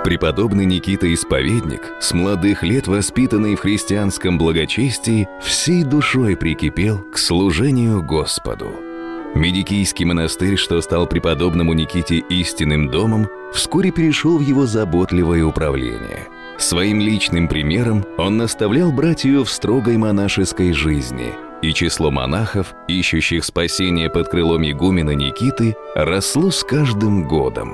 Преподобный Никита Исповедник, с молодых лет воспитанный в христианском благочестии, всей душой прикипел к служению Господу. Медикийский монастырь, что стал преподобному Никите истинным домом, вскоре перешел в его заботливое управление. Своим личным примером он наставлял братью в строгой монашеской жизни, и число монахов, ищущих спасения под крылом игумена Никиты, росло с каждым годом.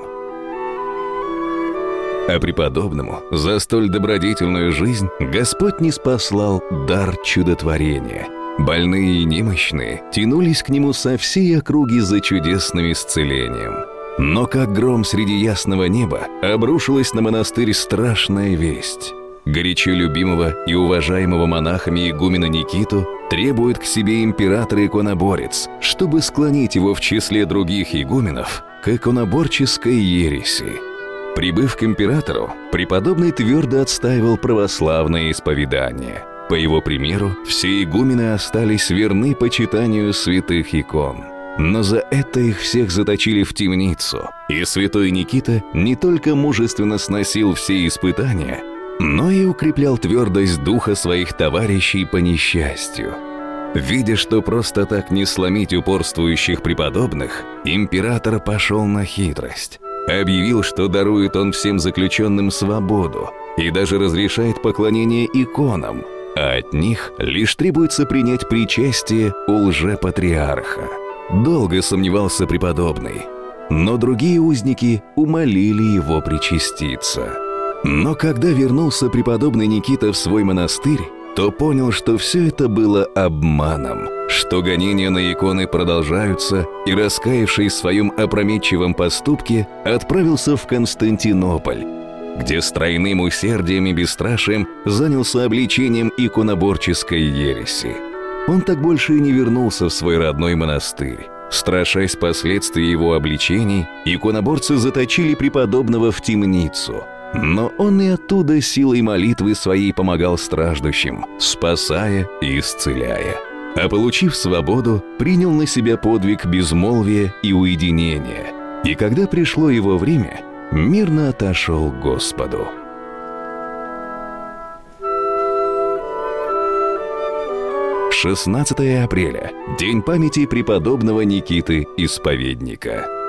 А преподобному за столь добродетельную жизнь Господь ниспослал дар чудотворения. Больные и немощные тянулись к нему со всей округи за чудесным исцелением. Но как гром среди ясного неба обрушилась на монастырь страшная весть. Горячо любимого и уважаемого монахами игумена Никиту требует к себе император-иконоборец, чтобы склонить его в числе других игуменов к иконоборческой ереси. Прибыв к императору, преподобный твердо отстаивал православное исповедание. По его примеру, все игумены остались верны почитанию святых икон. Но за это их всех заточили в темницу, и святой Никита не только мужественно сносил все испытания, но и укреплял твердость духа своих товарищей по несчастью. Видя, что просто так не сломить упорствующих преподобных, император пошел на хитрость. Объявил, что дарует он всем заключенным свободу и даже разрешает поклонение иконам, а от них лишь требуется принять причастие у лжепатриарха. Долго сомневался преподобный, но другие узники умолили его причаститься. Но когда вернулся преподобный Никита в свой монастырь, то понял, что все это было обманом, что гонения на иконы продолжаются, и, раскаявшись в своем опрометчивом поступке, отправился в Константинополь, где с тройным усердием и бесстрашием занялся обличением иконоборческой ереси. Он так больше и не вернулся в свой родной монастырь. Страшась последствий его обличений, иконоборцы заточили преподобного в темницу. Но он и оттуда силой молитвы своей помогал страждущим, спасая и исцеляя. А получив свободу, принял на себя подвиг безмолвия и уединения. И когда пришло его время, мирно отошел к Господу. «16 апреля. День памяти преподобного Никиты Исповедника».